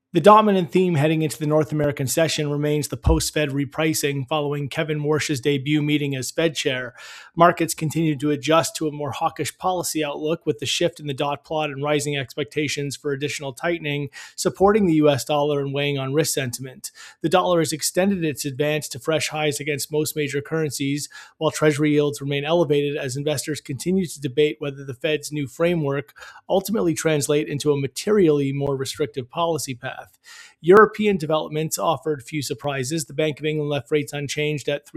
The dominant theme heading into the North American session remains the post-Fed repricing following Kevin Warsh's debut meeting as Fed chair. Markets continue to adjust to a more hawkish policy outlook with the shift in the dot plot and rising expectations for additional tightening, supporting the US dollar and weighing on risk sentiment. The dollar has extended its advance to fresh highs against most major currencies, while Treasury yields remain elevated as investors continue to debate whether the Fed's new framework ultimately translate into a materially more restrictive policy path. European developments offered few surprises. The Bank of England left rates unchanged at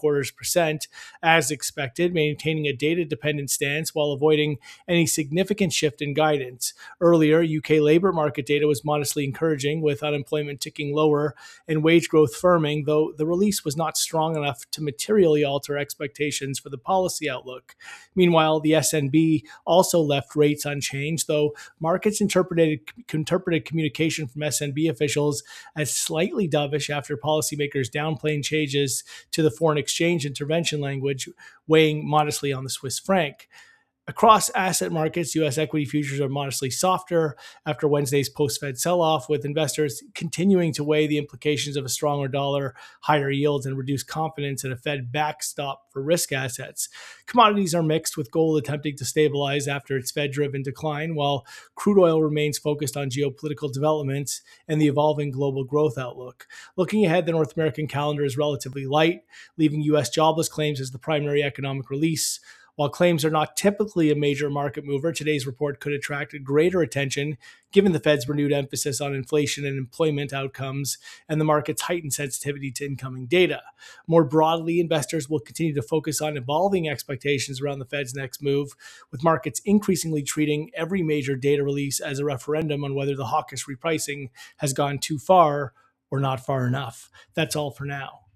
3.75%, as expected, maintaining a data-dependent stance while avoiding any significant shift in guidance. Earlier, UK labor market data was modestly encouraging, with unemployment ticking lower and wage growth firming, though the release was not strong enough to materially alter expectations for the policy outlook. Meanwhile, the SNB also left rates unchanged, though markets interpreted communication from SNB officials as slightly dovish after policymakers downplayed changes to the foreign exchange intervention language, weighing modestly on the Swiss franc. Across asset markets, U.S. equity futures are modestly softer after Wednesday's post-Fed sell-off, with investors continuing to weigh the implications of a stronger dollar, higher yields, and reduced confidence in a Fed backstop for risk assets. Commodities are mixed, with gold attempting to stabilize after its Fed-driven decline, while crude oil remains focused on geopolitical developments and the evolving global growth outlook. Looking ahead, the North American calendar is relatively light, leaving U.S. jobless claims as the primary economic release. While claims are not typically a major market mover, today's report could attract greater attention given the Fed's renewed emphasis on inflation and employment outcomes and the market's heightened sensitivity to incoming data. More broadly, investors will continue to focus on evolving expectations around the Fed's next move, with markets increasingly treating every major data release as a referendum on whether the hawkish repricing has gone too far or not far enough. That's all for now.